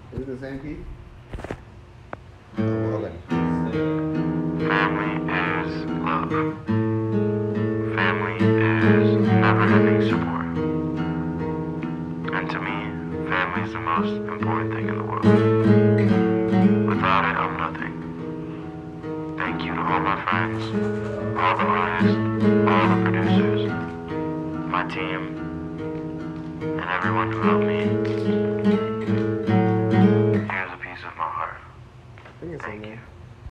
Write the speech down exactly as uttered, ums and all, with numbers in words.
Is it the same key? Oh, okay. Family is love. Family is never-ending support. And to me, family is the most important thing in the world. Without it, I'm nothing. Thank you to all my friends, all the artists, all the producers, my team, and everyone who helped me. Here's a piece of my heart. I think it's in Thank there. you.